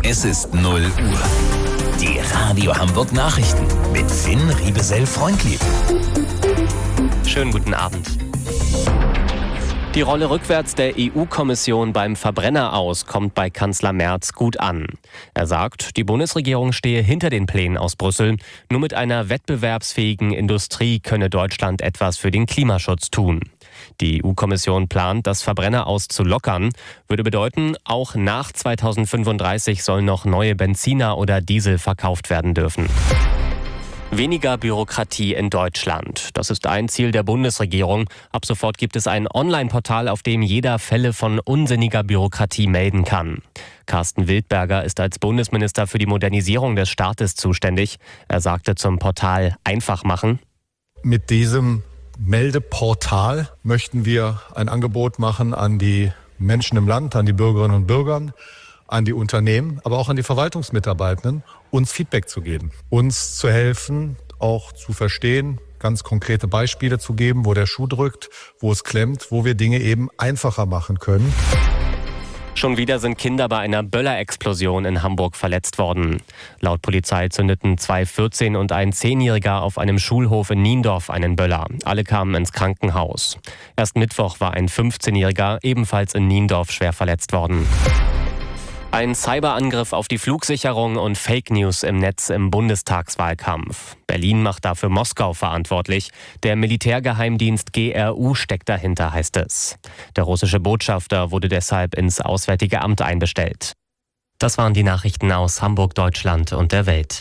Es ist 0 Uhr. Die Radio Hamburg Nachrichten mit Finn Riebesell-Freundlieb. Schönen guten Abend. Die Rolle rückwärts der EU-Kommission beim Verbrenner aus kommt bei Kanzler Merz gut an. Er sagt, die Bundesregierung stehe hinter den Plänen aus Brüssel. Nur mit einer wettbewerbsfähigen Industrie könne Deutschland etwas für den Klimaschutz tun. Die EU-Kommission plant, das Verbrenner aus zu lockern. Würde bedeuten, auch nach 2035 sollen noch neue Benziner oder Diesel verkauft werden dürfen. Weniger Bürokratie in Deutschland. Das ist ein Ziel der Bundesregierung. Ab sofort gibt es ein Online-Portal, auf dem jeder Fälle von unsinniger Bürokratie melden kann. Carsten Wildberger ist als Bundesminister für die Modernisierung des Staates zuständig. Er sagte zum Portal einfach machen. Mit diesem Meldeportal möchten wir ein Angebot machen an die Menschen im Land, an die Bürgerinnen und Bürger, an die Unternehmen, aber auch an die Verwaltungsmitarbeitenden, uns Feedback zu geben, uns zu helfen, auch zu verstehen, ganz konkrete Beispiele zu geben, wo der Schuh drückt, wo es klemmt, wo wir Dinge eben einfacher machen können. Schon wieder sind Kinder bei einer Böllerexplosion in Hamburg verletzt worden. Laut Polizei zündeten 2 14- und ein 10-Jähriger auf einem Schulhof in Niendorf einen Böller. Alle kamen ins Krankenhaus. Erst Mittwoch war ein 15-Jähriger ebenfalls in Niendorf schwer verletzt worden. Ein Cyberangriff auf die Flugsicherung und Fake News im Netz im Bundestagswahlkampf. Berlin macht dafür Moskau verantwortlich. Der Militärgeheimdienst GRU steckt dahinter, heißt es. Der russische Botschafter wurde deshalb ins Auswärtige Amt einbestellt. Das waren die Nachrichten aus Hamburg, Deutschland und der Welt.